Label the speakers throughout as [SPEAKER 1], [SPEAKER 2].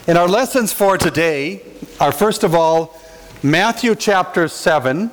[SPEAKER 1] And our lessons for today are, first of all, Matthew chapter 7,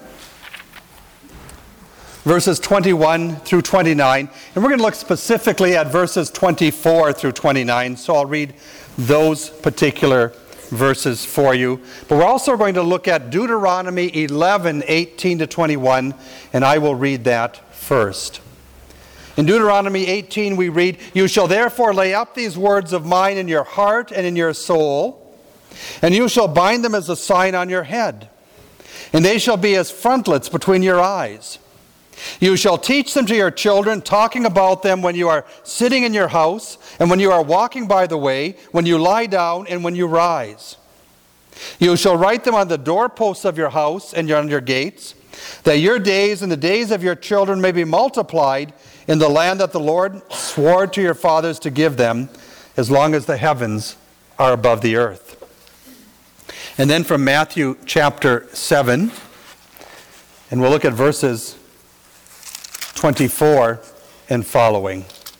[SPEAKER 1] verses 21 through 29. And we're going to look specifically at verses 24 through 29. So I'll read those particular verses for you. But we're also going to look at Deuteronomy 11, 18 to 21. And I will read that first. In Deuteronomy 18 we read, "You shall therefore lay up these words of mine in your heart and in your soul, and you shall bind them as a sign on your head, and they shall be as frontlets between your eyes. You shall teach them to your children, talking about them when you are sitting in your house, and when you are walking by the way, when you lie down, and when you rise. You shall write them on the doorposts of your house and on your gates, that your days and the days of your children may be multiplied in the land that the Lord swore to your fathers to give them, as long as the heavens are above the earth." And then from Matthew chapter 7, and we'll look at verses 24 and following.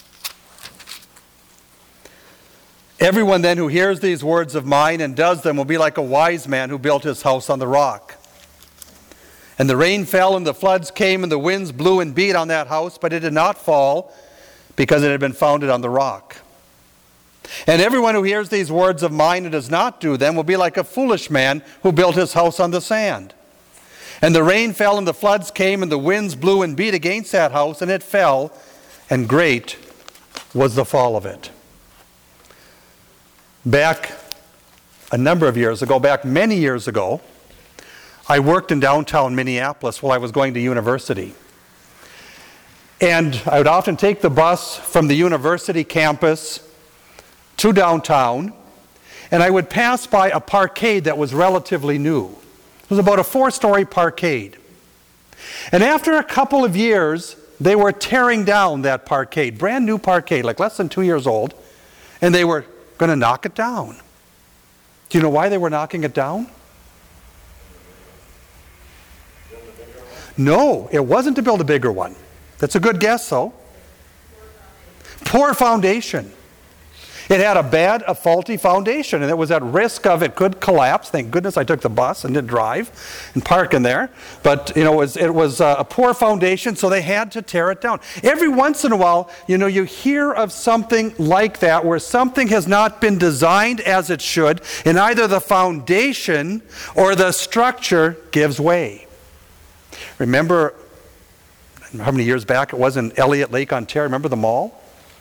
[SPEAKER 1] "Everyone then who hears these words of mine and does them will be like a wise man who built his house on the rock. And the rain fell, and the floods came, and the winds blew and beat on that house, but it did not fall, because it had been founded on the rock. And everyone who hears these words of mine and does not do them will be like a foolish man who built his house on the sand. And the rain fell, and the floods came, and the winds blew and beat against that house, and it fell, and great was the fall of it." Back a number of years ago, back many years ago, I worked in downtown Minneapolis while I was going to university. And I would often take the bus from the university campus to downtown, and I would pass by a parkade that was relatively new. It was about a 4-story parkade. And after a couple of years, they were tearing down that parkade, brand new parkade, like less than 2 years old, and they were going to knock it down. Do you know why they were knocking it down? No, it wasn't to build a bigger one. That's a good guess, though. Poor foundation. It had a faulty foundation, and it was at risk of it could collapse. Thank goodness I took the bus and didn't drive and park in there. But it was a poor foundation, so they had to tear it down. Every once in a while, you hear of something like that, where something has not been designed as it should, and either the foundation or the structure gives way. Remember how many years back it was in Elliott Lake, Ontario? Remember the mall?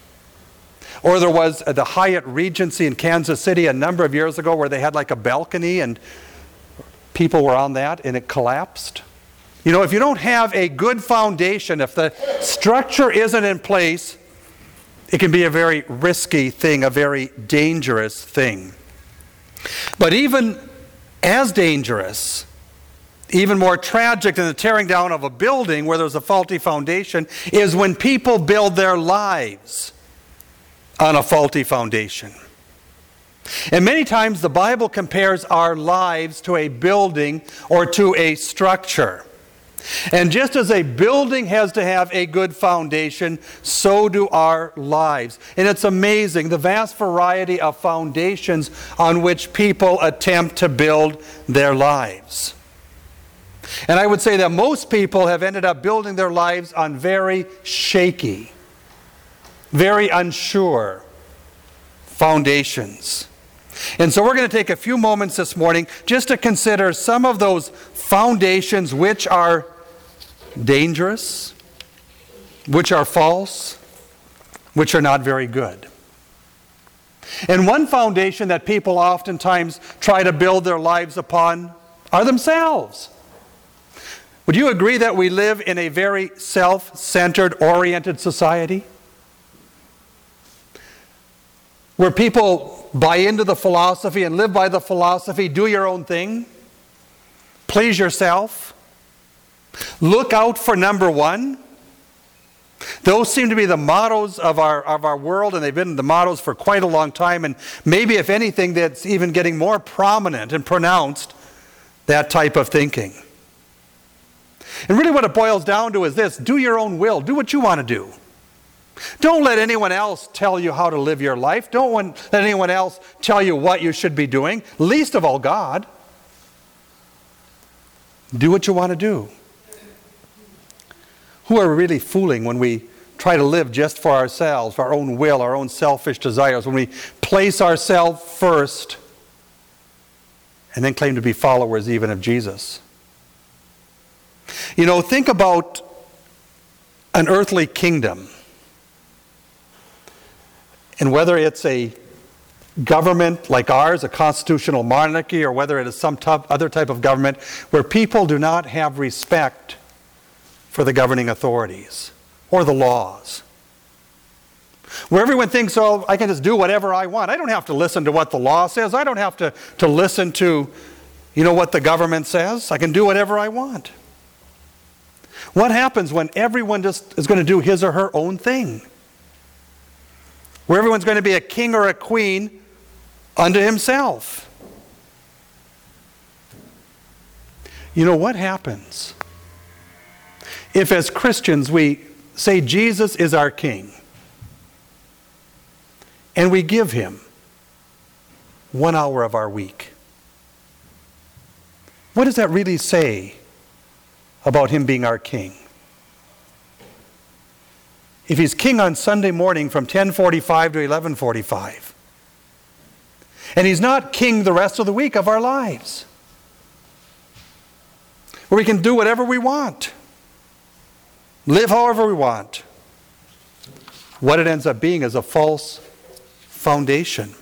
[SPEAKER 1] Or there was the Hyatt Regency in Kansas City a number of years ago, where they had like a balcony and people were on that and it collapsed. If you don't have a good foundation, if the structure isn't in place, it can be a very risky thing, a very dangerous thing. But even as dangerous, even more tragic than the tearing down of a building where there's a faulty foundation, is when people build their lives on a faulty foundation. And many times the Bible compares our lives to a building or to a structure. And just as a building has to have a good foundation, so do our lives. And it's amazing the vast variety of foundations on which people attempt to build their lives. And I would say that most people have ended up building their lives on very shaky, very unsure foundations. And so we're going to take a few moments this morning just to consider some of those foundations which are dangerous, which are false, which are not very good. And one foundation that people oftentimes try to build their lives upon are themselves. Would you agree that we live in a very self-centered, oriented society? Where people buy into the philosophy and live by the philosophy, do your own thing, please yourself, look out for number one. Those seem to be the mottos of our world, and they've been the mottos for quite a long time, and maybe if anything that's even getting more prominent and pronounced, that type of thinking. And really what it boils down to is this: do your own will, do what you want to do. Don't let anyone else tell you how to live your life. Don't let anyone else tell you what you should be doing, least of all God. Do what you want to do. Who are we really fooling when we try to live just for ourselves, for our own will, our own selfish desires, when we place ourselves first and then claim to be followers even of Jesus? You know, think about an earthly kingdom. And whether it's a government like ours, a constitutional monarchy, or whether it is some other type of government where people do not have respect for the governing authorities or the laws. Where everyone thinks, oh, I can just do whatever I want. I don't have to listen to what the law says. I don't have to listen to, what the government says. I can do whatever I want. What happens when everyone just is going to do his or her own thing? Where everyone's going to be a king or a queen unto himself. You know what happens if as Christians we say Jesus is our king and we give him 1 hour of our week? What does that really say about him being our king? If he's king on Sunday morning from 10:45 to 11:45, and he's not king the rest of the week of our lives, where we can do whatever we want, live however we want, what it ends up being is a false foundation.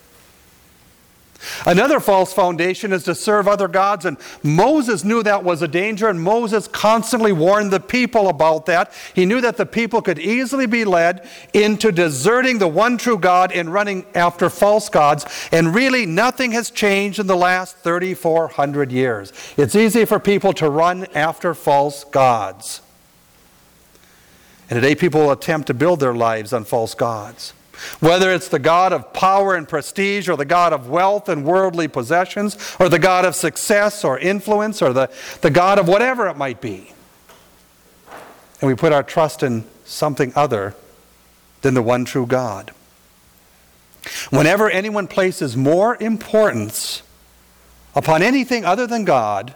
[SPEAKER 1] Another false foundation is to serve other gods, and Moses knew that was a danger, and Moses constantly warned the people about that. He knew that the people could easily be led into deserting the one true God and running after false gods, and really nothing has changed in the last 3,400 years. It's easy for people to run after false gods. And today people will attempt to build their lives on false gods. Whether it's the God of power and prestige, or the God of wealth and worldly possessions, or the God of success or influence, or the God of whatever it might be. And we put our trust in something other than the one true God. Whenever anyone places more importance upon anything other than God,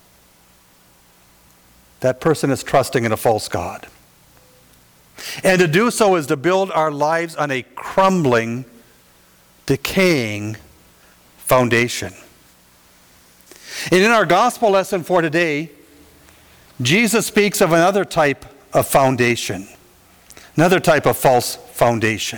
[SPEAKER 1] that person is trusting in a false god. And to do so is to build our lives on a crumbling, decaying foundation. And in our gospel lesson for today, Jesus speaks of another type of foundation, another type of false foundation,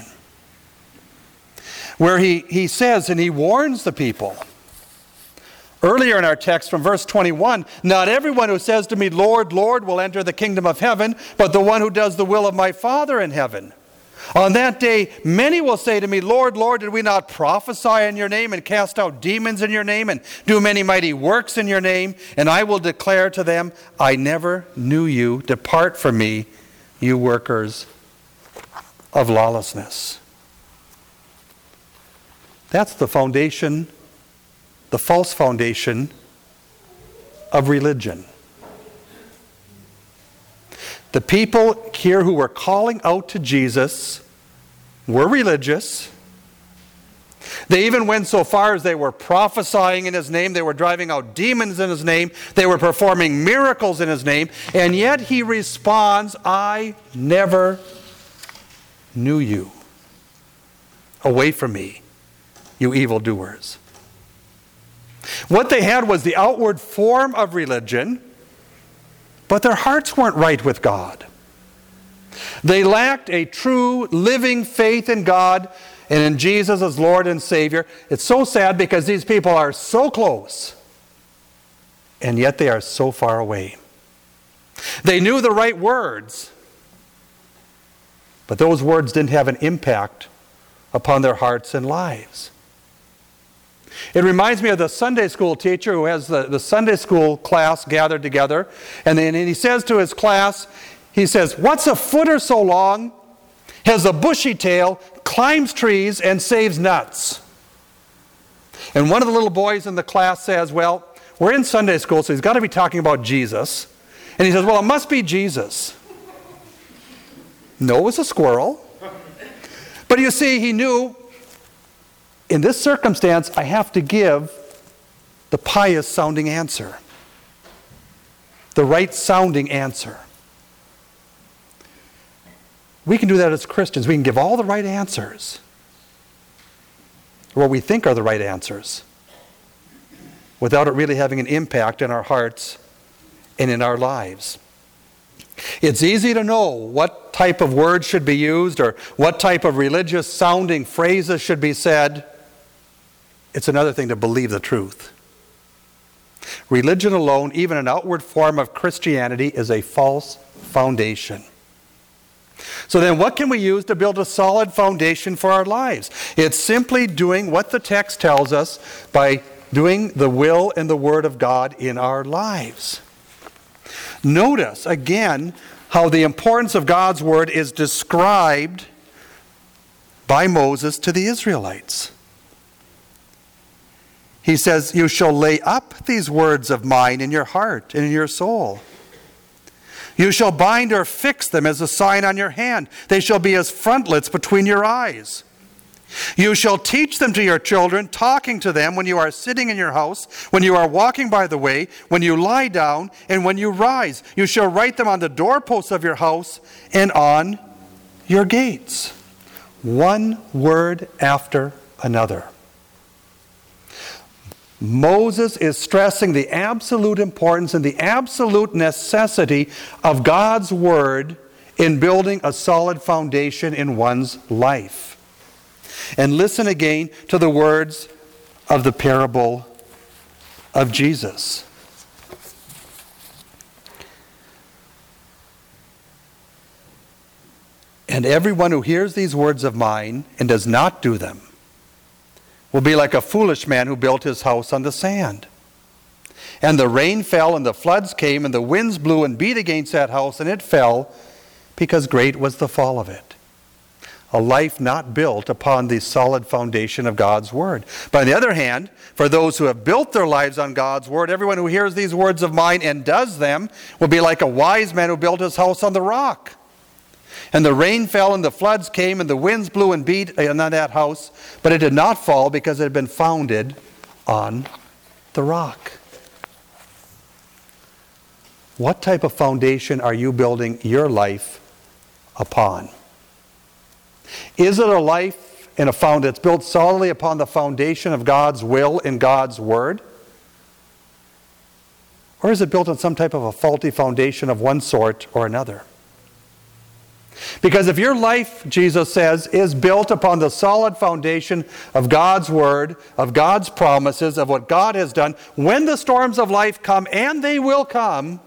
[SPEAKER 1] where he says, and he warns the people. Earlier in our text from verse 21, not everyone who says to me, Lord, Lord, will enter the kingdom of heaven, but the one who does the will of my Father in heaven. On that day, many will say to me, Lord, Lord, did we not prophesy in your name and cast out demons in your name and do many mighty works in your name? And I will declare to them, I never knew you. Depart from me, you workers of lawlessness. That's the foundation, the false foundation of religion. The people here who were calling out to Jesus were religious. They even went so far as they were prophesying in his name. They were driving out demons in his name. They were performing miracles in his name. And yet he responds, I never knew you. Away from me, you evildoers. What they had was the outward form of religion, but their hearts weren't right with God. They lacked a true living faith in God and in Jesus as Lord and Savior. It's so sad because these people are so close, and yet they are so far away. They knew the right words, but those words didn't have an impact upon their hearts and lives. It reminds me of the Sunday school teacher who has the Sunday school class gathered together, and then he says to his class, he says, what's a foot or so long, has a bushy tail, climbs trees, and saves nuts? And one of the little boys in the class says, well, we're in Sunday school, so he's got to be talking about Jesus. And he says, well, it must be Jesus. No, it was a squirrel. But you see, he knew, in this circumstance, I have to give the pious sounding answer. The right sounding answer. We can do that as Christians. We can give all the right answers. Or what we think are the right answers. Without it really having an impact in our hearts and in our lives. It's easy to know what type of words should be used or what type of religious sounding phrases should be said. It's another thing to believe the truth. Religion alone, even an outward form of Christianity, is a false foundation. So then what can we use to build a solid foundation for our lives? It's simply doing what the text tells us by doing the will and the word of God in our lives. Notice, again, how the importance of God's word is described by Moses to the Israelites. He says, "You shall lay up these words of mine in your heart and in your soul. You shall bind or fix them as a sign on your hand. They shall be as frontlets between your eyes. You shall teach them to your children, talking to them when you are sitting in your house, when you are walking by the way, when you lie down, and when you rise. You shall write them on the doorposts of your house and on your gates." One word after another. Moses is stressing the absolute importance and the absolute necessity of God's word in building a solid foundation in one's life. And listen again to the words of the parable of Jesus. "And everyone who hears these words of mine and does not do them will be like a foolish man who built his house on the sand. And the rain fell, and the floods came, and the winds blew and beat against that house, and it fell, because great was the fall of it." A life not built upon the solid foundation of God's word. But on the other hand, for those who have built their lives on God's word, everyone who hears these words of mine and does them will be like a wise man who built his house on the rock. And the rain fell, and the floods came, and the winds blew and beat on that house, but it did not fall because it had been founded on the rock. What type of foundation are you building your life upon? Is it a life and a foundation that's built solidly upon the foundation of God's will and God's word? Or is it built on some type of a faulty foundation of one sort or another? Because if your life, Jesus says, is built upon the solid foundation of God's word, of God's promises, of what God has done, when the storms of life come, and they will come,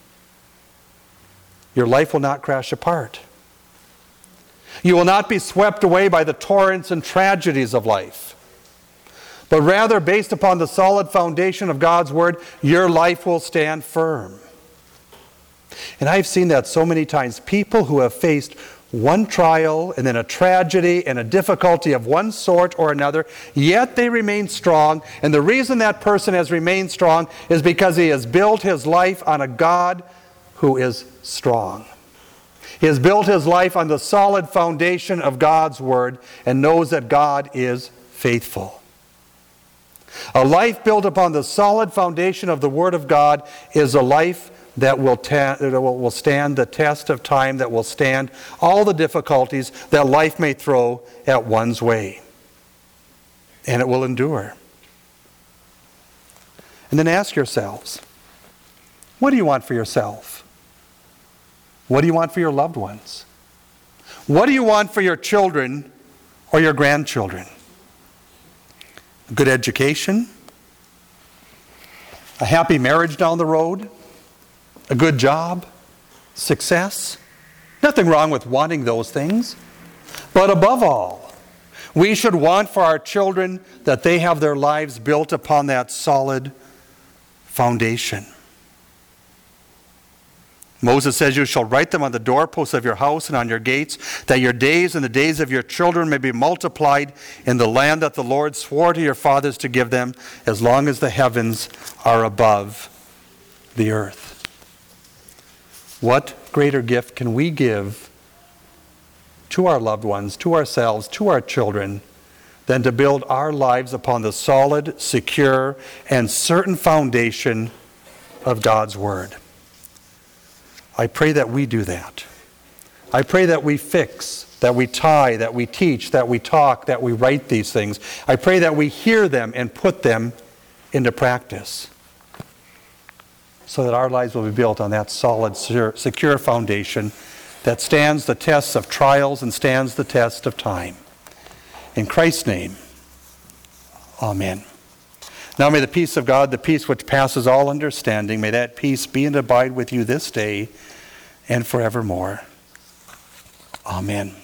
[SPEAKER 1] your life will not crash apart. You will not be swept away by the torrents and tragedies of life. But rather, based upon the solid foundation of God's word, your life will stand firm. And I've seen that so many times. People who have faced one trial and then a tragedy and a difficulty of one sort or another, yet they remain strong. And the reason that person has remained strong is because he has built his life on a God who is strong. He has built his life on the solid foundation of God's word and knows that God is faithful. A life built upon the solid foundation of the word of God is a life that will stand the test of time, that will stand all the difficulties that life may throw at one's way. And it will endure. And then ask yourselves, what do you want for yourself? What do you want for your loved ones? What do you want for your children or your grandchildren? A good education? A happy marriage down the road? A good job? Success? Nothing wrong with wanting those things. But above all, we should want for our children that they have their lives built upon that solid foundation. Moses says, "You shall write them on the doorposts of your house and on your gates, that your days and the days of your children may be multiplied in the land that the Lord swore to your fathers to give them, as long as the heavens are above the earth." What greater gift can we give to our loved ones, to ourselves, to our children, than to build our lives upon the solid, secure, and certain foundation of God's Word. I pray that we do that. I pray that we fix, that we tie, that we teach, that we talk, that we write these things. I pray that we hear them and put them into practice, so that our lives will be built on that solid, secure foundation that stands the tests of trials and stands the test of time. In Christ's name, amen. Now may the peace of God, the peace which passes all understanding, may that peace be and abide with you this day and forevermore. Amen.